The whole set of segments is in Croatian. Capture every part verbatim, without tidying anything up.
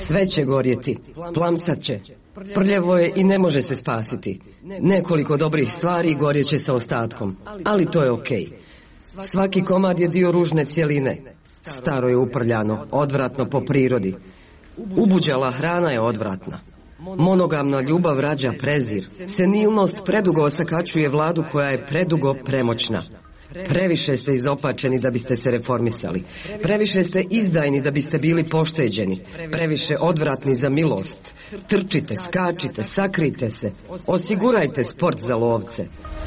Sve će gorjeti, plamsat će. Prljavo je i ne može se spasiti. Nekoliko dobrih stvari gorjet će sa ostatkom, ali to je okej. Svaki komad je dio ružne cjeline. Staro je uprljano, odvratno po prirodi. Ubuđala hrana je odvratna. Monogamna ljubav rađa prezir. Senilnost predugo osakačuje vladu koja je predugo premoćna. Previše ste izopačeni da biste se reformisali. Previše ste izdajni da biste bili pošteđeni. Previše odvratni za milost. Trčite, skačite, sakrite se. Osigurajte sport za lovce.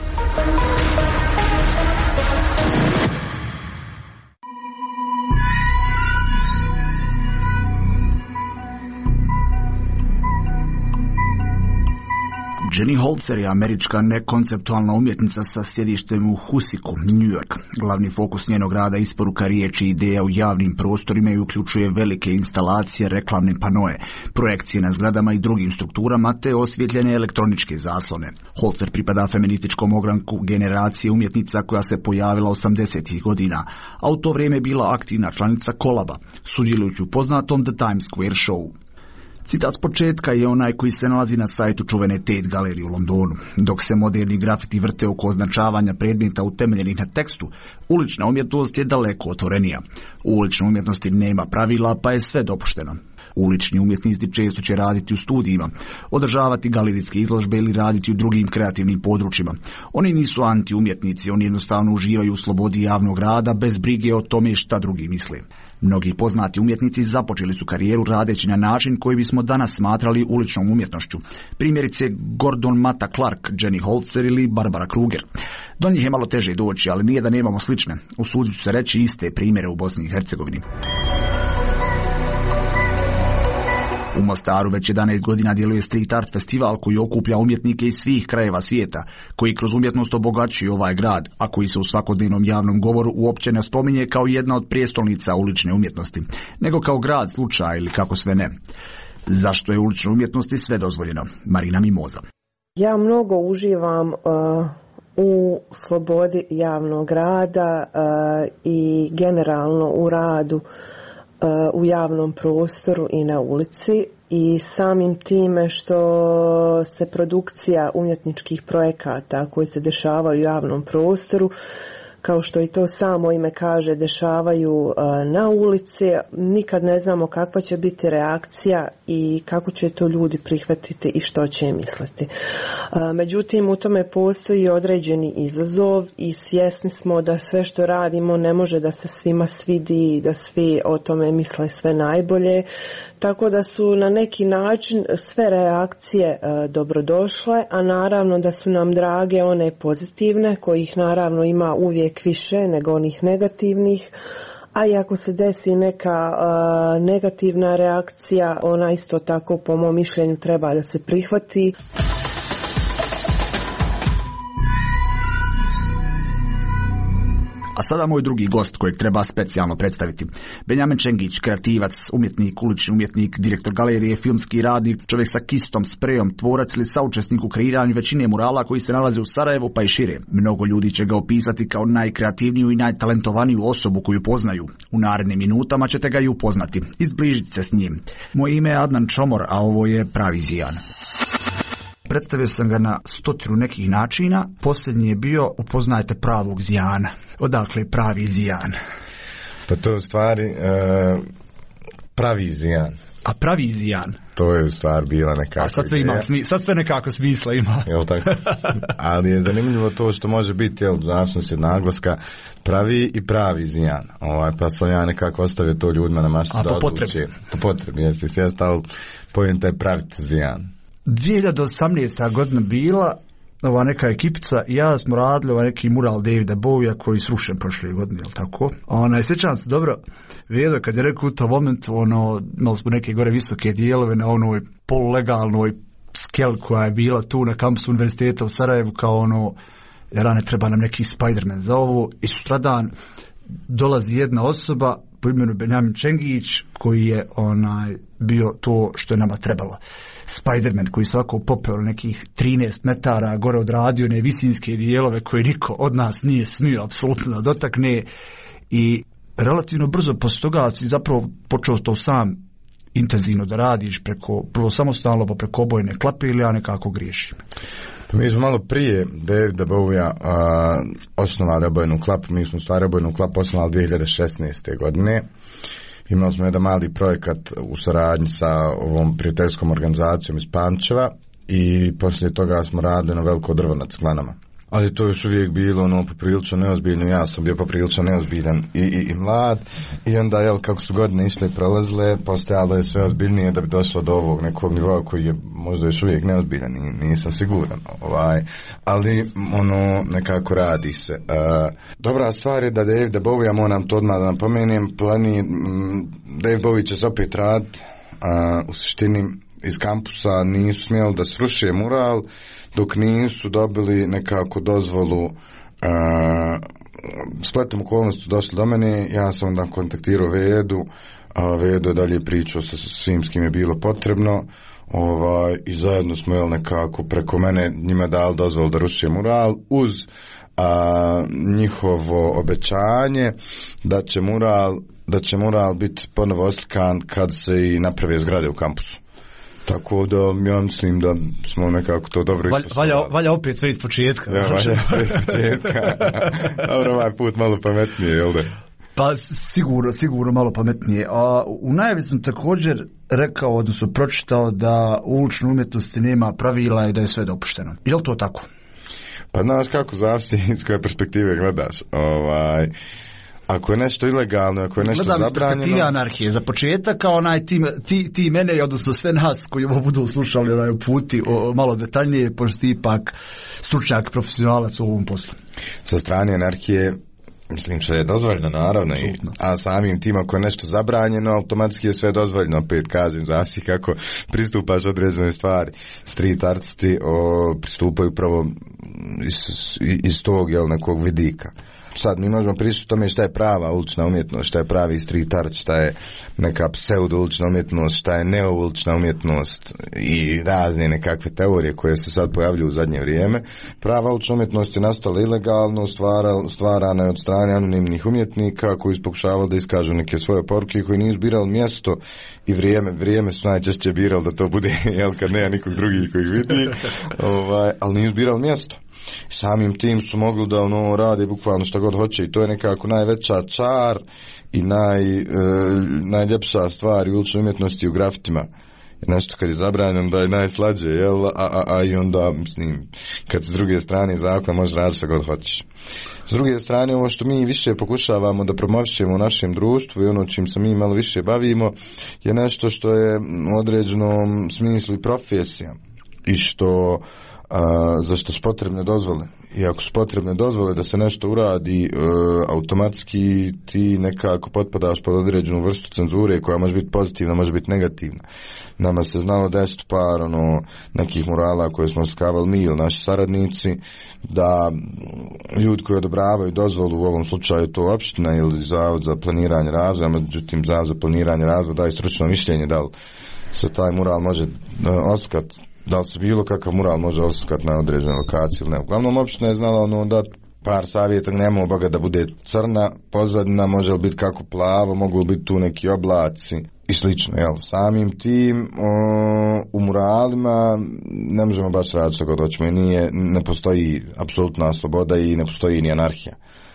Jenny Holzer je američka nekonceptualna umjetnica sa sjedištem u Husiku, New York. Glavni fokus njenog rada je isporuka riječi i ideja u javnim prostorima i uključuje velike instalacije, reklamne panoe, projekcije na zgradama i drugim strukturama te osvjetljene elektroničke zaslone. Holzer pripada feminističkom ogranku generacije umjetnica koja se pojavila osamdesetih godina, a u to vrijeme je bila aktivna članica Kolaba, sudjelujući u poznatom The Times Square Show. Citat s početka je onaj koji se nalazi na sajtu čuvene Tate galerije u Londonu. Dok se moderni grafiti vrte oko označavanja predmeta utemeljenih na tekstu, ulična umjetnost je daleko otvorenija. U uličnoj umjetnosti nema pravila, pa je sve dopušteno. Ulični umjetnici često će raditi u studijima, održavati galerijske izložbe ili raditi u drugim kreativnim područjima. Oni nisu anti-umjetnici, oni jednostavno uživaju u slobodi javnog rada bez brige o tome šta drugi misle. Mnogi poznati umjetnici započeli su karijeru radeći na način koji bismo danas smatrali uličnom umjetnošću. Primjerice Gordon Matta Clark, Jenny Holzer ili Barbara Kruger. Do njih je malo teže doći, ali nije da nemamo slične. Usudit ću se reći iste primjere u Bosni i Hercegovini. U Mostaru već jedanaest godina djeluje Street Art festival koji okuplja umjetnike iz svih krajeva svijeta, koji kroz umjetnost obogaćuju ovaj grad, a koji se u svakodnevnom javnom govoru uopće ne spominje kao jedna od prijestolnica ulične umjetnosti, nego kao grad slučaja ili kako sve ne. Zašto je uličnoj umjetnosti sve dozvoljeno? Marina Mimoza. Ja mnogo uživam uh, u slobodi javnog rada uh, i generalno u radu u javnom prostoru i na ulici i samim time što se produkcija umjetničkih projekata koji se dešavaju u javnom prostoru, kao što i to samo ime kaže, dešavaju na ulici, nikad ne znamo kakva će biti reakcija i kako će to ljudi prihvatiti i što će im misliti. Međutim, u tome postoji određeni izazov i svjesni smo da sve što radimo ne može da se svima svidi i da svi o tome misle sve najbolje, tako da su na neki način sve reakcije dobrodošle, a naravno da su nam drage one pozitivne, kojih naravno ima uvijek više nego onih negativnih, a i ako se desi neka uh, negativna reakcija, ona isto tako po mom mišljenju treba da se prihvati. A sada moj drugi gost kojeg treba specijalno predstaviti. Benjamin Čengić, kreativac, umjetnik, ulični umjetnik, direktor galerije, filmski radnik, čovjek sa kistom, sprejom, tvorac ili saučesnik u kreiranju većine murala koji se nalaze u Sarajevu pa i šire. Mnogo ljudi će ga opisati kao najkreativniju i najtalentovaniju osobu koju poznaju. U narednim minutama ćete ga i upoznati. Izbližite se s njim. Moje ime je Adnan Čomor, a ovo je Pravi Zijan. Predstavio sam ga na stotinu nekih načina. Posljednji je bio upoznajte pravog Zijana. Odakle je pravi Zijan? Pa to je u stvari e, pravi Zijan. A pravi Zijan? To je u stvari bila nekako. A sad sve, ima, sad sve nekako smisla ima. Jel tako? Ali je zanimljivo to što može biti, jel, zavisnosti od naglaska, pravi i pravi Zijan. Ovaj, pa sam ja nekako ostavio to ljudima na maštu da odluči. Po potrebi, jeste sjest, ali pojenta je praviti Zijan. dvije hiljade osamnaesta. godina bila, ova neka ekipica i ja smo radili ovaj neki mural Davida Bowija koji je srušen prošle godine, jel tako? Ona, sjećam se dobro, Vedo kad je rekao u tom momentu, ono, imali smo neke gore visoke dijelove na onoj polulegalnoj skel koja je bila tu na kampusu univerziteta u Sarajevu, kao ono, jer ne treba nam neki Spider-Man za ovo, i sutradan dolazi jedna osoba po imenu Benjamin Čengić koji je onaj bio to što je nama trebalo. Spider-Man koji svako popeo nekih trinaest metara gore odradio one visinske dijelove koje niko od nas nije smio apsolutno da dotakne, i relativno brzo posle toga si zapravo počeo to sam intenzivno da radiš preko, prvo samostalno, pa preko obojene klape, ili ja nekako griješim? Mi smo malo prije Davida Bowija osnovali obojenu klapu. Mi smo stvari obojenu klapu osnovali dvije hiljade šesnaeste. godine. Imali smo jedan mali projekat u saradnji sa ovom prijateljskom organizacijom iz Pančeva i poslije toga smo radili na veliko drvo nad Sklanama. Ali to je još uvijek bilo ono poprilično neozbiljno, ja sam bio poprilično neozbiljan i, i, i mlad i onda jel, kako su godine išle i prolazile, postajalo je sve ozbiljnije da bi došlo do ovog nekog nivoa koji je možda još uvijek neozbiljan, nisam siguran, ovaj, ali ono nekako radi se. Uh, dobra stvar je da Davida Bowija, moram to odmah da napomenem, plani, David Bowie će se opet raditi, uh, u suštini iz kampusa nisu smjeli da sruše mural dok nisu dobili nekako dozvolu. Uh, spletom okolnosti došli do mene, ja sam onda kontaktirao Vedu, a Vedu je dalje pričao sa svim s kim je bilo potrebno, ovaj, i zajedno smo jel, nekako preko mene njima dali dozvolu da ruše mural uz a, njihovo obećanje da će mural da će mural biti ponovo oslikan kad se i naprave zgrade u kampusu. Tako da ja mislim da smo nekako to dobro ispostavili. Valja, valja opet sve iz početka. Ja, valja sve iz početka. Dobro, ovaj put malo pametnije, jel da? Pa sigurno, sigurno malo pametnije. A u najavi sam također rekao, odnosno pročitao da u uličnoj umjetnosti nema pravila i da je sve dopušteno. Je li to tako? Pa znaš kako, zavisi iz koje perspektive gledaš. Ovaj... Ako je nešto ilegalno, ako je nešto gledam zabranjeno... Gledam iz perspektive anarhije. Za početak, kao onaj ti, ti, ti mene, odnosno sve nas koji ovo budu slušali onaj puti o, malo detaljnije, pošto ti ipak stručnjak, profesionalac u ovom poslu. Sa strane anarhije, mislim što je dozvoljeno, naravno, i, a samim tim ako je nešto zabranjeno, automatski je sve dozvoljeno, opet kažem, zavisi kako pristupaš određenoj stvari. Street artisti o, pristupaju pravo iz, iz tog, jel, nekog vidika. Sad mi možemo pričati o tome šta je prava ulična umjetnost, šta je pravi street art, šta je neka pseudo ulična umjetnost, šta je neo ulična umjetnost i razne nekakve teorije koje se sad pojavljuju u zadnje vrijeme. Prava ulična umjetnost je nastala ilegalno, stvara, stvarana je od strane anonimnih umjetnika koji su pokušavali da iskažu neke svoje poruke i koji nisu birali mjesto i vrijeme. Vrijeme su najčešće birali da to bude, jel, kad nema nikog drugih koji vidi, ovaj, ali nisu birali mjesto. Samim tim su mogli da ono rade bukvalno šta god hoće i to je nekako najveća čar i naj, e, najljepša stvar u uličnoj umjetnosti u grafitima. Nešto kad je zabranjeno da je najslađe, jel? A, a, a i onda, mislim, kad s druge strane zakona možeš raditi šta god hoćeš. S druge strane, ovo što mi više pokušavamo da promovišemo u našem društvu i ono čim se mi malo više bavimo je nešto što je u određenom smislu i profesija i što a, za što su potrebne dozvole. I ako su potrebne dozvole da se nešto uradi, e, automatski ti nekako potpadaš pod određenu vrstu cenzure koja može biti pozitivna, može biti negativna. Nama se znalo desiti par ono, nekih murala koje smo skavali mi ili naši saradnici, da ljudi koji odobravaju dozvolu, u ovom slučaju to opština ili Zavod za planiranje razvoja, međutim Zavod za planiranje razvoja daje stručno mišljenje da li se taj mural može oskat, da li se bilo kakav mural može oskat na određenoj lokaciji ili ne. Uglavnom opština je znala ono da par savjeta, nema boga da bude crna pozadina, može li biti kako plavo, mogu li biti tu neki oblaci i slično, jel? Samim tim o, u muralima ne možemo baš raditi što god hoćemo i nije, ne postoji apsolutna sloboda i ne postoji ni anarhija.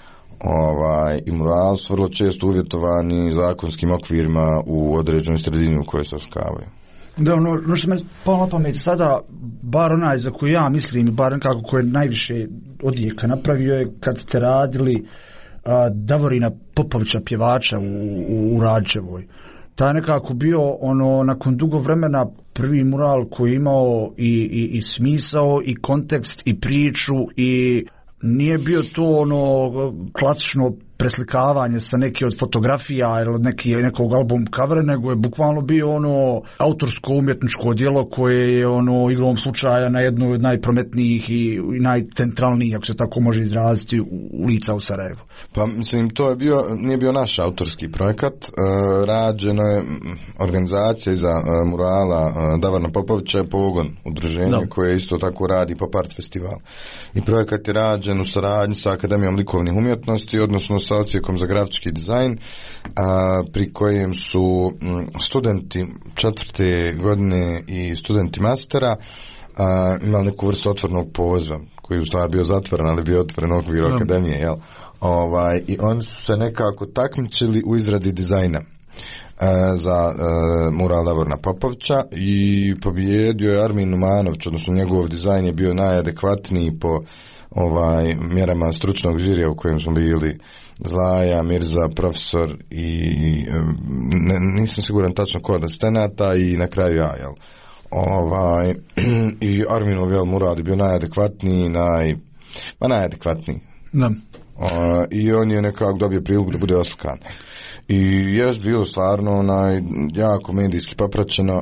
Ovaj, i mural su vrlo često uvjetovani zakonskim okvirima u određenoj sredini u kojoj se oskavaju. Da, ono, ono što me palo na pamet sada, bar onaj za koji ja mislim, bar nekako koji je najviše odjeka napravio je kad ste radili a, Davorina Popovića, pjevača u, u, u Rađevoj. Ta je nekako bio ono, nakon dugo vremena prvi mural koji je imao i, i, i smisao i kontekst i priču i nije bio to ono klasično preslikavanje sa neke od fotografija ili od neki, nekog album covera, nego je bukvalno bio ono autorsko umjetničko djelo koje je ono igrom slučaja na jednu od najprometnijih i, i najcentralnijih, ako se tako može izraziti, ulica u Sarajevu. Pa mislim, to je bio, nije bio naš autorski projekat, e, rađeno je organizacija iza e, murala e, Davorina Popovića je Pogon, udruženje da. Koje isto tako radi Pop Art Festival. I projekat je rađen u saradnji sa Akademijom likovnih umjetnosti, odnosno sa odsjekom za grafički dizajn, a, pri kojem su m, studenti četvrte godine i studenti mastera a, imali neku vrstu otvornog poziva, koji u stvari bio zatvoren, ali bio otvoren okvir no. akademije, jel? Ovaj, i oni su se nekako takmičili u izradi dizajna za uh, mural Davorina Popovića i pobijedio je Armin Numanović, odnosno njegov dizajn je bio najadekvatniji po ovaj mjerama stručnog žirija u kojem smo bili Zlaja, Mirza, profesor i ne, nisam siguran tačno ko od asistenata i na kraju ja, jel? Ovaj, i Arminov jel, mural je bio najadekvatniji, naj, ma najadekvatniji. Da. Uh, i on je nekako dobio priliku da bude oslikan. I je bilo stvarno onaj, jako medijski popraćeno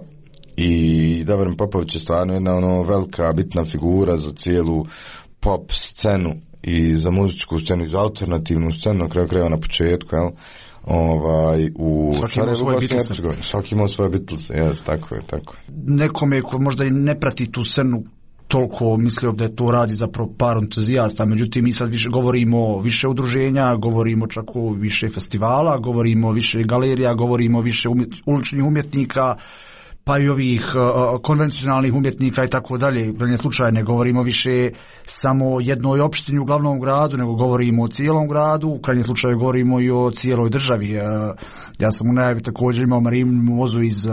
i Davorin Popović je stvarno jedna ono velika bitna figura za cijelu pop scenu i za muzičku scenu i za alternativnu scenu, na kraju krajeva na početku, jel? Ovaj, u svaki imao svoje Beatlese. Svaki imao svoje Beatlese, jes, tako je, tako je. Nekome ko možda i ne prati tu scenu toliko mislio da je to radi zapravo par entuzijasta, međutim mi sad više govorimo više udruženja, govorimo čak o više festivala, govorimo više galerija, govorimo više umjet, uličnih umjetnika, pa i ovih uh, konvencionalnih umjetnika i tako dalje. U krajnjem slučaju ne govorimo više samo jednoj opštini u glavnom gradu, nego govorimo o cijelom gradu, u krajnjem slučaju govorimo i o cijeloj državi. Uh, ja sam u najavi također imao Marinu Mozu iz uh,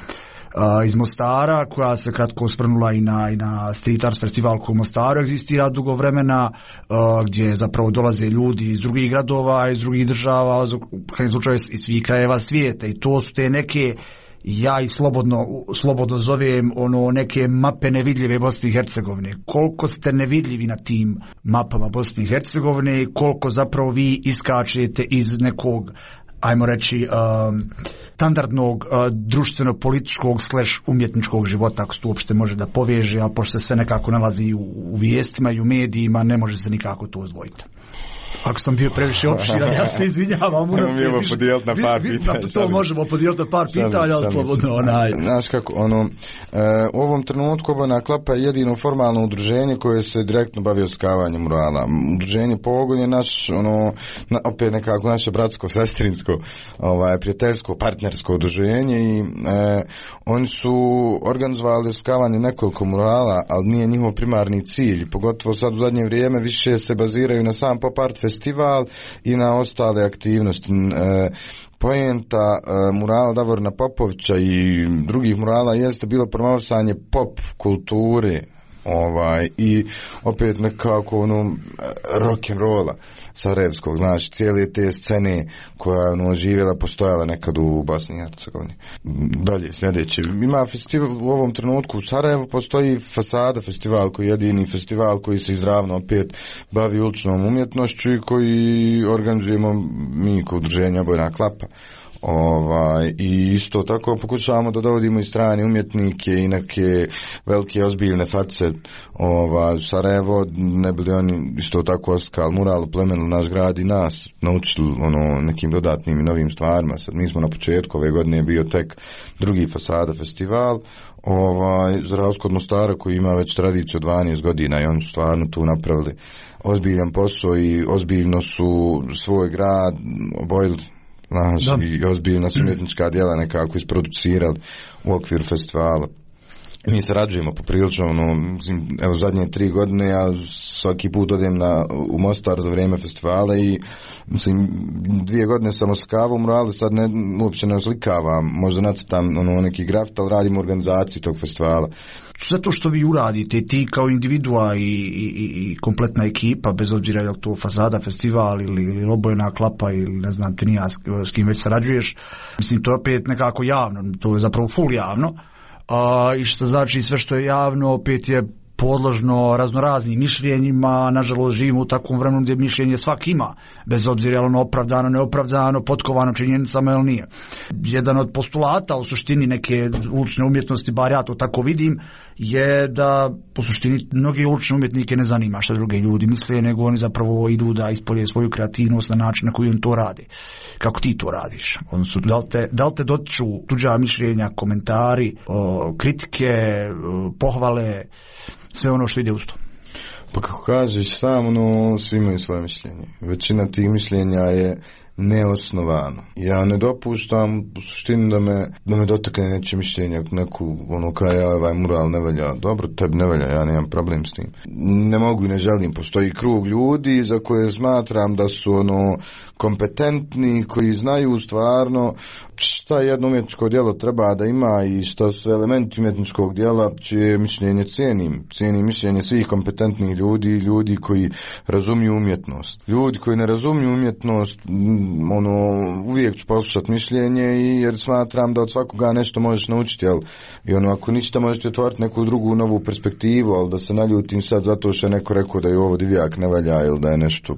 Uh, iz Mostara, koja se kratko osvrnula i na, i na Street Arts festival koji u Mostaru egzistira dugo vremena, uh, gdje zapravo dolaze ljudi iz drugih gradova, iz drugih država, u krajnjem slučaju iz svih krajeva svijeta, i to su te neke, ja i slobodno, slobodno zovem ono neke mape nevidljive Bosne i Hercegovine. Koliko ste nevidljivi na tim mapama Bosne i Hercegovine i koliko zapravo vi iskačete iz nekog, ajmo reći, um, standardnog uh, društveno-političkog slash umjetničkog života, ako se to uopšte može da poveže, a pošto se sve nekako nalazi u, u vijestima i u medijima, ne može se nikako to odvojiti. Ako sam bio previše opširan, ja se izvinjavam. Možemo podijeliti na par pitanja. To možemo podijeliti na par pitanja, ali slobodno onaj. Znaš kako, ono, e, u ovom trenutku Obojena klapa je jedino formalno udruženje koje se direktno bavi oskavanjem murala. Udruženje Pogon je naš, ono, na, opet nekako naše bratsko, sestrinsko, ovaj, prijateljsko, partnersko udruženje i e, oni su organizovali oskavanje nekoliko murala, ali nije njihov primarni cilj. Pogotovo sad u zadnje vrijeme više se baziraju na sam pop art festival i na ostale aktivnosti. E, poenta e, murala Davorina Popovića i drugih murala jeste bilo promovisanje pop kulture, ovaj, i opet nekako ono rock and rolla sarajevskog, znači cijele te scene koja je ono živjela, postojala nekad u Bosni i Hercegovini. Dalje, sljedeće. Ima festival u ovom trenutku u Sarajevu, postoji Fasada festival koji je jedini festival koji se izravno opet bavi uličnom umjetnošću i koji organizujemo mi kao udruženje Obojena klapa. Ovaj, i isto tako pokušavamo da dovodimo i strane umjetnike i neke velike ozbiljne face ovaj, u Sarajevo, ne bili oni isto tako oskali mural, plemenili naš grad i nas naučili ono, nekim dodatnim i novim stvarima. Sad mi smo na početku ove godine bio tek drugi Fasada festival, ovaj, za razliku od Mostara koji ima već tradiciju dvanaest godina i oni su stvarno tu napravili ozbiljan posao i ozbiljno su svoj grad obojili. Znaš, i ozbiljna su umjetnička djela nekako isproducirali u okviru festivala. Mi se rađujemo poprilično, ono, evo zadnje tri godine ja svaki put odem na, u Mostar za vrijeme festivala i mislim, dvije godine sam oslikavao murale, sad ne, uopće ne oslikavam, možda nacrtam ono, neki grafit, ali radim u organizaciji tog festivala. Sve to što vi uradite, ti kao individua i, i, i kompletna ekipa, bez obzira je li to Fasada festival ili, ili Obojena klapa ili ne znam ti nija s, s kim već sarađuješ, mislim to je opet nekako javno, to je zapravo full javno. A, i što znači sve što je javno opet je podložno raznoraznim mišljenjima. Nažalost živimo u takvom vremenu gdje mišljenje svak ima, bez obzira je ono opravdano, neopravdano, potkovano činjenicama ili nije. Jedan od postulata u suštini neke ulične umjetnosti, bar ja to tako vidim, je da po suštini mnogi ulične umjetnike ne zanima što druge ljudi misle, nego oni zapravo idu da ispolje svoju kreativnost na način na koji on to radi. Kako ti to radiš? Odnosno, da li te, da li te dotiču tuđa mišljenja, komentari, o, kritike, o, pohvale, sve ono što ide uz to? Pa kako kažeš sam, ono, svi imaju svoje mišljenje. Većina tih mišljenja je neosnovano. Ja ne dopuštam u suštini da me, da me dotakne neće mišljenja, neku, ono, kao ja, ovaj mural ne velja. Dobro, tebi ne velja, ja nemam problem s tim. Ne mogu i ne želim. Postoji krug ljudi za koje smatram da su, ono, kompetentni, koji znaju stvarno šta jedno umjetničko djelo treba da ima i šta su elementi umjetničkog djela, čije mišljenje cijenim. Cijenim mišljenje svih kompetentnih ljudi, ljudi koji razumiju umjetnost. Ljudi koji ne razumiju umjetnost, ono, uvijek ću poslušati mišljenje i jer smatram da od svakoga nešto možeš naučiti, jel? I ono, ako ništa možeš otvoriti neku drugu novu perspektivu, ali da se naljutim sad zato što je neko rekao da je ovo divjak ne valja ili da je nešto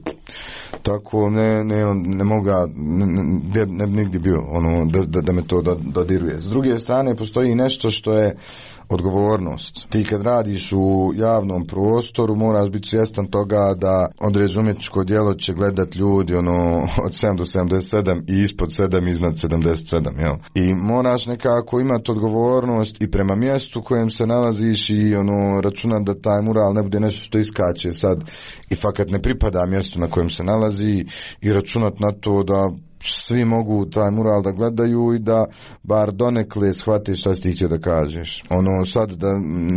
tako, ne, ne, ne moga, ne, ne, ne bi nigdje bio, ono, da, da, da me to dodiruje. S druge strane, postoji nešto što je odgovornost. Ti kad radiš u javnom prostoru moraš biti svjestan toga da određeno umjetničko djelo će gledat ljudi ono od sedam do sedamdeset sedam i ispod sedam iznad sedamdeset sedam, jel? I moraš nekako imati odgovornost i prema mjestu kojem se nalaziš i ono računat da taj mural ne bude nešto što iskače sad i fakat ne pripada mjestu na kojem se nalazi i računat na to da svi mogu taj mural da gledaju i da bar donekle shvate šta si ti htio da kažeš. Ono sad da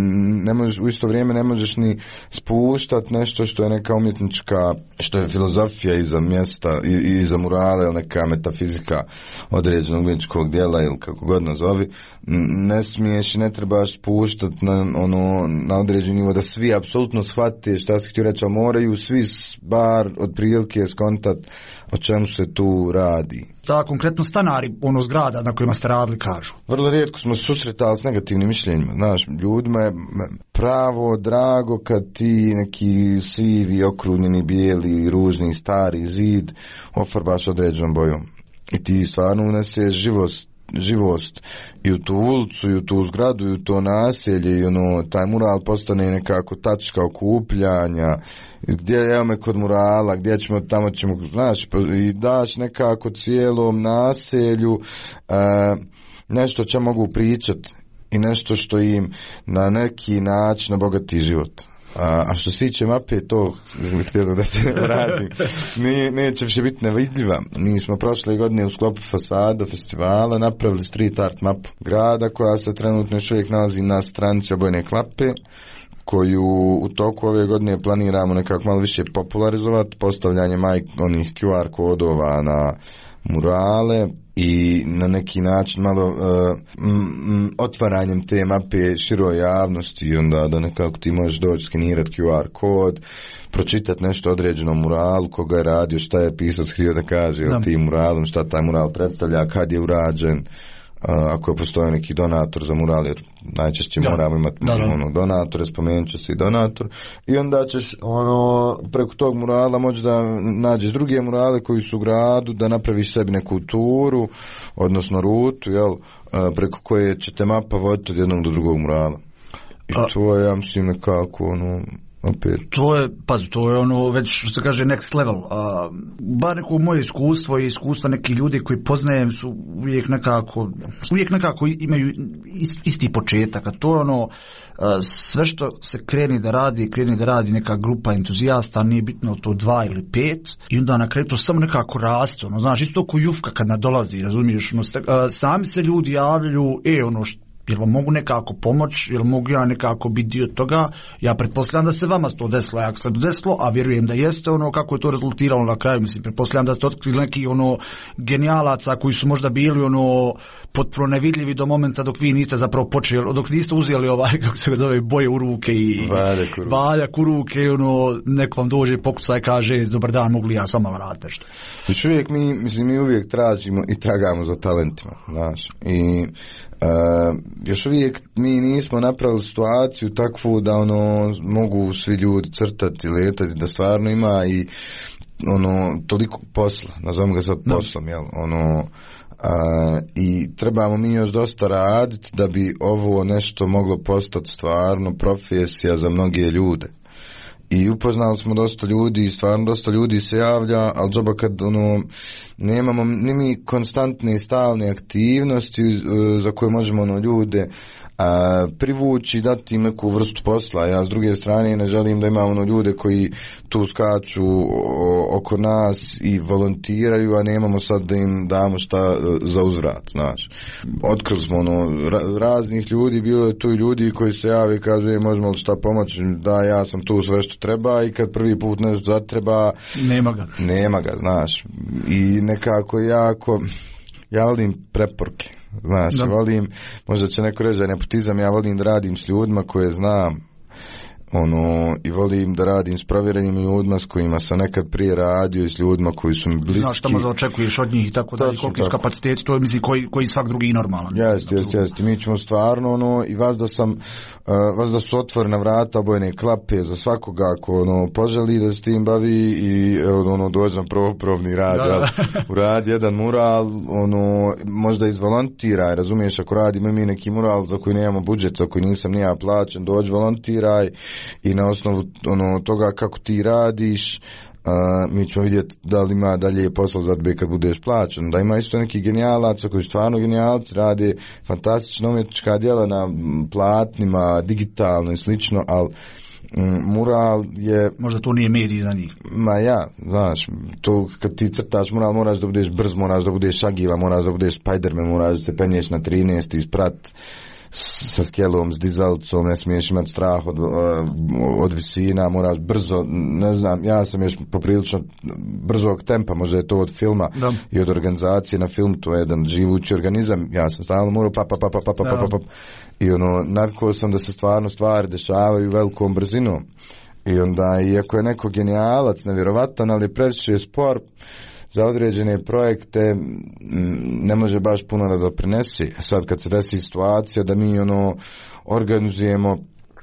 ne možeš, u isto vrijeme ne možeš ni spuštat nešto što je neka umjetnička, što je filozofija iza mjesta i iza murala ili neka metafizika određenog umjetničkog djela ili kako god nazovi. Ne smiješ i ne trebaš spuštat na, ono, na određeni nivo da svi apsolutno shvate šta si htio reći, ali moraju svi bar otprilike skontat o čemu se tu radi. Da, konkretno stanari ono zgrada na kojima ste radili kažu. Vrlo rijetko smo se susretali s negativnim mišljenjima. Znaš, ljudima je pravo drago kad ti neki sivi, okrunjeni, bijeli, ružni, stari zid ofarbaš određenom bojom. I ti stvarno uneseš živost, živost i u tu ulicu, i u tu zgradu, i u to naselje, i ono, taj mural postane nekako tačka okupljanja, gdje evo me kod murala, gdje ćemo, tamo ćemo, znaš, i daš nekako cijelom naselju e, nešto će mogu pričat i nešto što im na neki način obogati život. A, a što se tiče mape, to htjelo da se vratim, ne, neće više biti nevidljiva. Mi smo prošle godine u sklopu fasada festivala napravili street art mapu grada koja se trenutno još uvijek nalazi na stranici Obojene klape, koju u toku ove godine planiramo nekako malo više popularizovati, postavljanje majk, onih Q R kodova na murale i na neki način malo uh, m, m, otvaranjem te mape široj javnosti i onda da nekako ti možeš doći skenirati Q R kod, pročitati nešto određenom muralu, koga je radio, šta je pisac htio da kaže o tim muralom, šta taj mural predstavlja, kad je urađen, ako je postoji neki donator za mural, jer najčešće da. moramo imati da, da. ono, donatore, spomenut će se i donator, i onda ćeš ono, preko tog murala moći da nađeš druge murale koji su u gradu, da napraviš sebi neku turu, odnosno rutu, jel, preko koje će te mapa voditi od jednog do drugog murala. I A. to je, ja mislim, nekako ono, opet. To je, pazi, to je ono već što se kaže next level. A, bar neko moje iskustvo i iskustva nekih ljudi koji poznajem su uvijek nekako, uvijek nekako imaju isti početak, a to je ono sve što se kreni da radi, kreni da radi neka grupa entuzijasta, nije bitno to dva ili pet, i onda na kraju to samo nekako raste, ono, znaš, isto ko Jufka kad nadolazi, razumiješ, ono, sami se ljudi javljaju, e, ono, što jel vam mogu nekako pomoć, jel mogu ja nekako biti dio toga, ja pretpostavljam da se vama to desilo, ako se to desilo, a vjerujem da jeste, ono, kako je to rezultiralo na kraju, mislim, pretpostavljam da ste otkrili neki, ono, genijalaca koji su možda bili, ono, potpuno nevidljivi do momenta dok vi niste zapravo počeli, dok niste uzeli ovaj, kako se zove, boje u ruke i valjak u ruke, ono, neko vam dođe, pokuca i kaže, dobar dan, mogu li ja s vama raditi nešto. Znači uvijek mi, mislim, mi uvijek tražimo i tragamo za talentima, znaš, i Uh, još uvijek mi nismo napravili situaciju takvu da ono mogu svi ljudi crtati, letati, da stvarno ima i ono toliko posla, nazovimo ga sad poslom, jel, ono, uh, i trebamo mi još dosta raditi da bi ovo nešto moglo postati stvarno profesija za mnoge ljude. I upoznali smo dosta ljudi, stvarno dosta ljudi se javlja, ali džoba kad ono, nemamo ni mi konstantne i stalne aktivnosti za koje možemo ono, ljude a, privući, dati im neku vrstu posla. Ja s druge strane ne želim da imamo ono ljude koji tu skaču o, oko nas i volontiraju, a nemamo sad da im damo šta za uzvrat, znaš. Otkrili smo ono, ra, raznih ljudi, bilo je tu i ljudi koji se jave i kažu, je, možemo li šta pomoći, da, ja sam tu sve što treba, i kad prvi put nešto zatreba, nema ga. Nema ga, znaš. I nekako jako, ja volim preporuke, znaš, da. volim, možda će neko reći da je nepotizam, ja volim da radim s ljudima koje znam, ono, i volim da radim s provjerenim ljudima s kojima sam nekad prije radio i s ljudima koji su mi bliski. Znaš šta možda očekuješ od njih i tako dalje, koliki su kapaciteti, to je mislim koji, koji svak drugi normalan. Jeste, jeste, jeste. Mi ćemo stvarno, ono, i vas da sam, uh, vas da su otvorena vrata, obojene klape za svakoga ako, ono, poželi da se tim bavi i, ono, dođe na probni rad, da, da. uradi jedan mural, ono, možda izvolontiraj, razumiješ, ako radimo mi neki mural za koji nemamo budžet, za koji nisam nija plaćen, dođi volontiraj, i na osnovu ono toga kako ti radiš, uh, mi ćemo vidjeti da li ima dalje posla za tebe kad budeš plaćen. Da ima isto neki genijalaca koji stvarno genijalci rade fantastična umjetnička djela na platnima, digitalno i slično, ali mm, mural je... Možda to nije medij za njih. Ma ja, znaš, to kad ti crtaš mural moraš da budeš brz, moraš da budeš agila, moraš da budeš Spiderman, moraš da se penješ na trinaest i sprat sa skelom, s dizalcom, ne smiješ imati strah od, od visina, moraš brzo, ne znam, ja sam još poprilično brzog tempa, možda je to od filma da. I od organizacije na film, to je jedan živući organizam, ja sam stalno morao pa pa pa pa pa pa pa pa pa i ono, navikao sam da se stvarno stvari dešavaju velikom brzinom i onda, iako je neko genijalac, nevjerovatan, ali je previše spor za određene projekte, ne može baš puno da doprinesi. Sad kad se desi situacija da mi ono organizujemo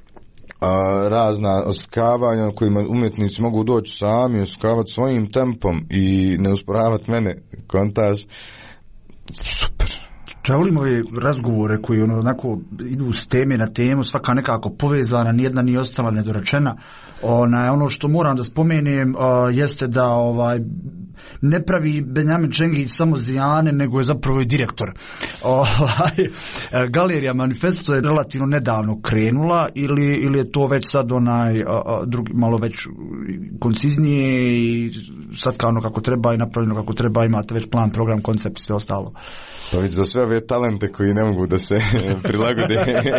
a, razna oslikavanja na kojima umjetnici mogu doći sami, oslikavati svojim tempom i ne usporavati mene, kontaž, super. Ja volim ove razgovore koji ono, onako idu s teme na temu, svaka nekako povezana, nijedna nije ostala nedorečena. Ona, ono što moram da spomenem uh, jeste da ovaj ne pravi Benjamin Čengić samo zijane, nego je zapravo i direktor. Ovaj, Galerija Manifesto je relativno nedavno krenula ili, ili je to već sad onaj uh, drugi, malo već konciznije i sad kao ono kako treba i napravljeno kako treba, imate već plan, program, koncept i sve ostalo. Pa već za sve ove talente koji ne mogu da se prilagode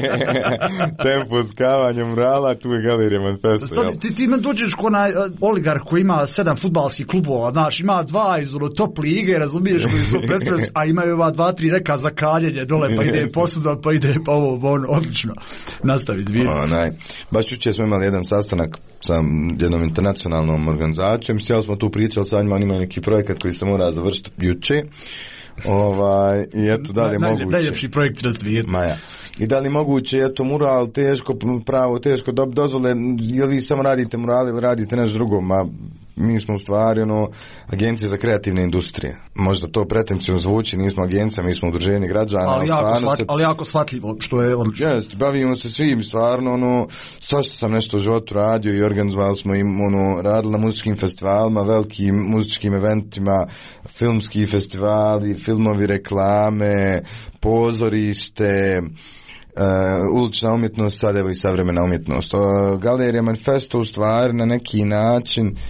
tempu skavanja murala, tu je Galerija Manifesto. Sad, ti, ti me dođeš ko onaj uh, oligarh koji ima sedam fudbalskih klubova, znaš, ima dva iz ono, top lige, razumiješ, koji su prespresi, a imaju ova dva, tri reka za kaljenje dole, pa ide posuda, pa ide pa ovo, ono, odlično. Nastavi, zbir. Onaj, baš jučer smo imali jedan sastanak sa jednom internacionalnom organizacijom, htjeli smo tu pričali sa njima, on ima neki projekat koji se mora završiti jučer. Ovaj, i eto da li je Naj, moguće najljepši projekt na svijetu. Maja. I da li moguće, eto mural teško pravo, teško do, dozvole, jel vi samo radite mural ili radite nešto drugo, ma mi smo u stvari ono, agencija za kreativne industrije. Možda to pretencijno zvuči, nismo agencija, mi smo udruženje građana. Ali jako, shvat, se, ali jako shvatljivo, što je odlično. Jest, bavimo se svim, stvarno, ono, svašta sam nešto u životu radio i organizovali smo im, ono, radili na muzičkim festivalima, velikim muzičkim eventima, filmski festivali, filmovi, reklame, pozorište, Uh, ulična umjetnost, sad evo i savremena umjetnost. Uh, Galerija Manifesto u stvari na neki način uh,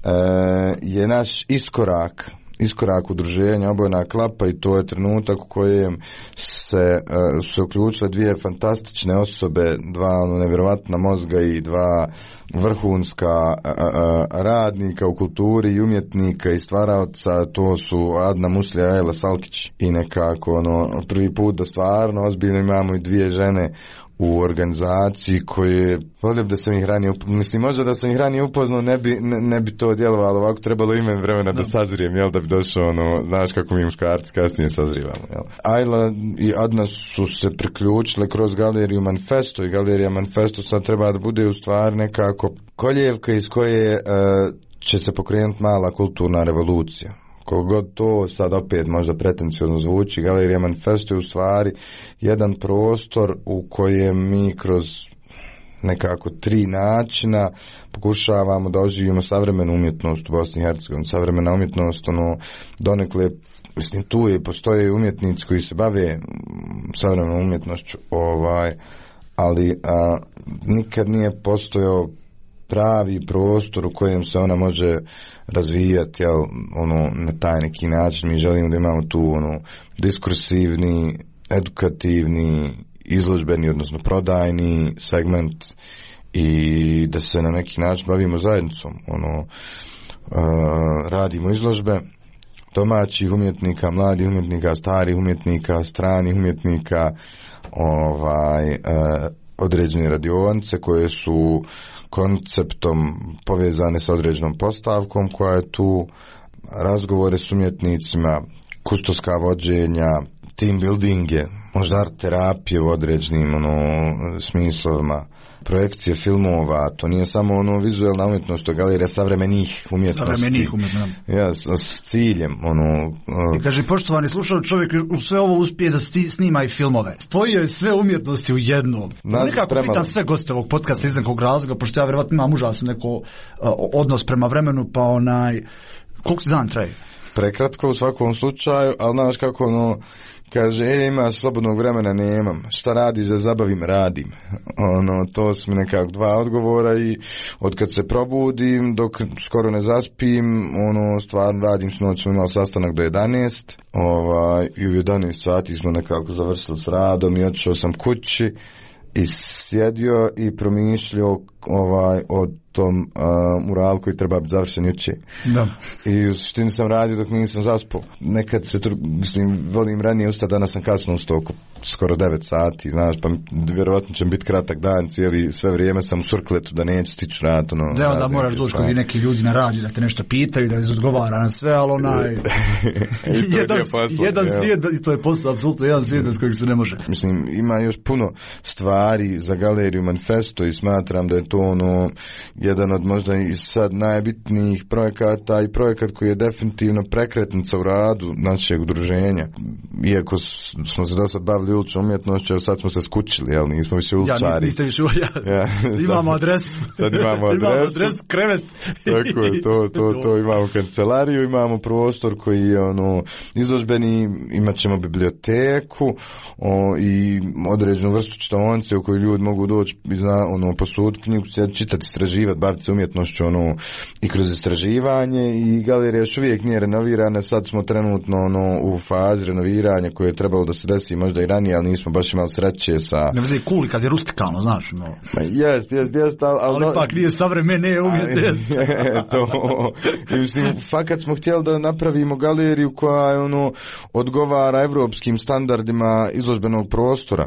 je naš iskorak iskorak udruženja Obojena klapa i to je trenutak u kojem se, uh, su se uključile dvije fantastične osobe, dva ono, nevjerovatna mozga i dva vrhunska uh, uh, radnika u kulturi i umjetnika i stvaraoca, to su Adna Muslija i Ajla Salkić i nekako ono, prvi put da stvarno ozbiljno imamo i dvije žene u organizaciji koje volio da sam ih ranije upoznao, mislim možda da sam ih ranije upoznao ne bi, ne, ne bi to djelovalo ovako, trebalo ime vremena da sazrijem, jel, da bi došao ono, znaš kako mi muškarci kasnije sazrivamo, jel. Ajla i Adna su se priključile kroz Galeriju Manifesto i Galerija Manifesto sad treba da bude u stvari nekako koljevka iz koje uh, će se pokrenuti mala kulturna revolucija. Kogod to sad opet možda pretencijozno zvuči, Galerija Manifesto je u stvari jedan prostor u kojem mi kroz nekako tri načina pokušavamo da oživimo savremenu umjetnost u Bosni i Hercegovini. Savremena umjetnost, ono, donekle, mislim, tu je, postoje umjetnici koji se bave savremenom umjetnošću, ovaj, ali a, nikad nije postojao pravi prostor u kojem se ona može razvijati, jel, ono, na taj neki način. Mi želimo da imamo tu, ono, diskursivni, edukativni, izložbeni, odnosno prodajni segment i da se na neki način bavimo zajednicom. Ono, uh, radimo izložbe domaćih umjetnika, mladih umjetnika, starih umjetnika, stranih umjetnika, ovaj, uh, određene radionice koje su konceptom povezane sa određenom postavkom koja je tu, razgovore s umjetnicima, kustoska vođenja, team buildinge, možda art terapije u određenim, ono, smislovima, projekcije filmova, to nije samo, ono, vizualna umjetnost, to je galerija savremenih umjetnosti. Savremenih umjetnosti. Ja, s, s ciljem, ono... Uh... I kaže, poštovani slušao, čovjek u sve ovo uspije da sti, snima i filmove. Spojio je sve umjetnosti u jednom. Znači, nekako prema... pitan sve goste ovog podcasta iz nekog razloga, pošto ja vjerovatno imam užasno neko uh, odnos prema vremenu, pa onaj... Koliko ti dan traje? Prekratko u svakom slučaju, ali znaš kako, ono, kaže, e, imaš slobodnog vremena, nemam. Šta radiš da zabavim? Radim. Ono, to su mi nekako dva odgovora i od kad se probudim, dok skoro ne zaspim, ono, stvarno radim, sinoć smo imali sastanak do jedanaest, ovaj, i u jedanaest sati smo nekako završili s radom i otišao sam kući i sjedio i promišljao ovaj, o tom uh, muralu koji treba biti završen jučer. Da. I u suštini sam radio dok nisam zaspao. Nekad se, mislim, volim ranije ustati, danas sam kasno ustao oko skoro devet sati, znaš, pa vjerovatno će biti kratak dan, cijeli, sve vrijeme sam u surkletu da neću stići rad. Ono, da, onda moraš doći kod neki ljudi na radiju da te nešto pitaju, da izodgovara na sve, ali onaj... jedan posao, jedan svijet, i to je posao, apsolutno jedan svijet bez kojeg se ne može. Mislim, ima još puno stvari za galeriju Manifesto i smatram da je to ono jedan od možda i sad najbitnijih projekata i projekat koji je definitivno prekretnica u radu našeg udruženja. Iako smo se do sad bavili uličnom umjetnošću, sad smo se skučili, jel, nismo više uličari. Ja, niste više ja. ja imamo adresu. Sad imamo adresu. imamo adresu, krevet. Tako je, to, to, to imamo kancelariju, imamo prostor koji je ono izložbeni, imat ćemo biblioteku o, i određenu vrstu čitaonice u kojoj ljudi mogu doći i zna, ono, posuditi knjigu, čitati, istraživati, baviti se umjetnošću, ono, i kroz istraživanje, i galerija još uvijek nije renovirana, sad smo trenutno ono, u fazi renoviranja koje je trebalo da se desi možda i ranije, ali nismo baš imali sreće sa... Ne veze kuli kad je rustikalno, znaš, no. Jest, jest, jest, ali... Ali ipak nije savremene umjetnost. To, i mislim, fakat smo htjeli da napravimo galeriju koja je, ono, odgovara evropskim standardima izložbenog prostora.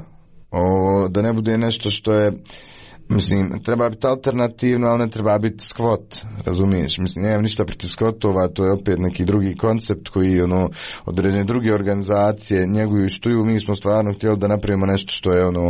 O, da ne bude nešto što je, mislim, treba biti alternativno, ali ne treba biti skvot, razumiješ? Mislim, nemam ništa protiv skvotova, to je opet neki drugi koncept koji, ono, određene druge organizacije njeguju i štuju. Mi smo stvarno htjeli da napravimo nešto što je, ono,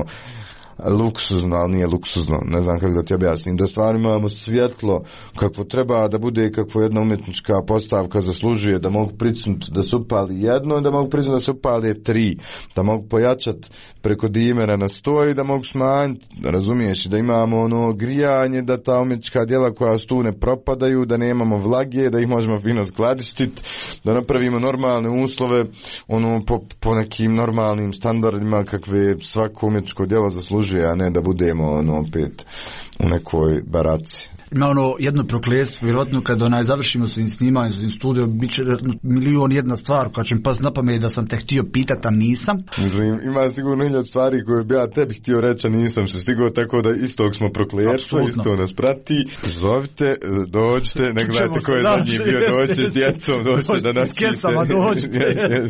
luksuzno, ali nije luksuzno, ne znam kako da ti objasnim, da stvarno imamo svjetlo kakvo treba da bude i kakvo jedna umjetnička postavka zaslužuje, da mogu pricnuti da se upali jedno i da mogu pricnuti da se upali tri, da mogu pojačati preko dimera na sto i da mogu smanjiti, razumiješ, da imamo ono grijanje, da ta umjetnička djela koja su tu ne propadaju, da nemamo vlage, da ih možemo fino skladištiti, da napravimo normalne uslove, ono, po, po nekim normalnim standardima kakve svako umjetničko djelo zaslužuje, a ne da budemo, ono, opet u nekoj baraci. Ima ono jedno prokletstvo, vjerojatno kada onaj završimo svojim snimanjem, svojim studijom, bit će milion jedna stvar koja će mi pas na pamet da sam te htio pitati, a nisam. Mislim, ima sigurno hiljad stvari koje bi ja tebi htio reći, a nisam se stigao, tako da istog smo prokletstvo, isto nas prati. Zovite, dođite, ne gledajte ko je zadnji bio, dođite s djecom, dođite da nas pite. S kesama dođite.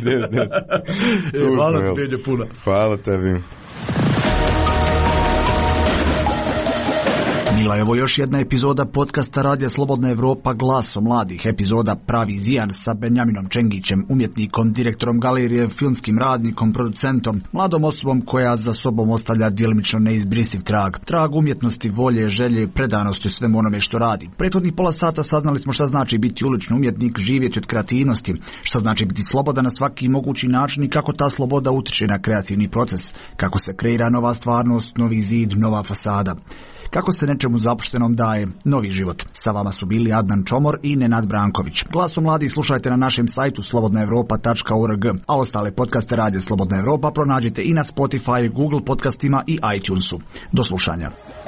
Hvala ti, Benjo, puno. Hvala tebi. Bila je ovo još jedna epizoda podcasta Radija Slobodna Evropa Glaso mladih, epizoda Pravi zijan sa Benjaminom Čengićem, umjetnikom, direktorom galerije, filmskim radnikom, producentom, mladom osobom koja za sobom ostavlja djelimično neizbrisiv trag. Trag umjetnosti, volje, želje, predanosti u svemu onome što radi. Prethodnih pola sata saznali smo šta znači biti ulični umjetnik, živjeti od kreativnosti, šta znači biti slobodan na svaki mogući način i kako ta sloboda utiče na kreativni proces, kako se kreira nova stvarnost, novi zid, nova fasada. Kako se nečemu zapuštenom daje novi život. Sa vama su bili Adnan Čomor i Nenad Branković. Glaso mladih slušajte na našem sajtu slobodna evropa tačka org, a ostale podcaste Radija Slobodna Evropa pronađite i na Spotify, Google podcastima i iTunesu. Do slušanja.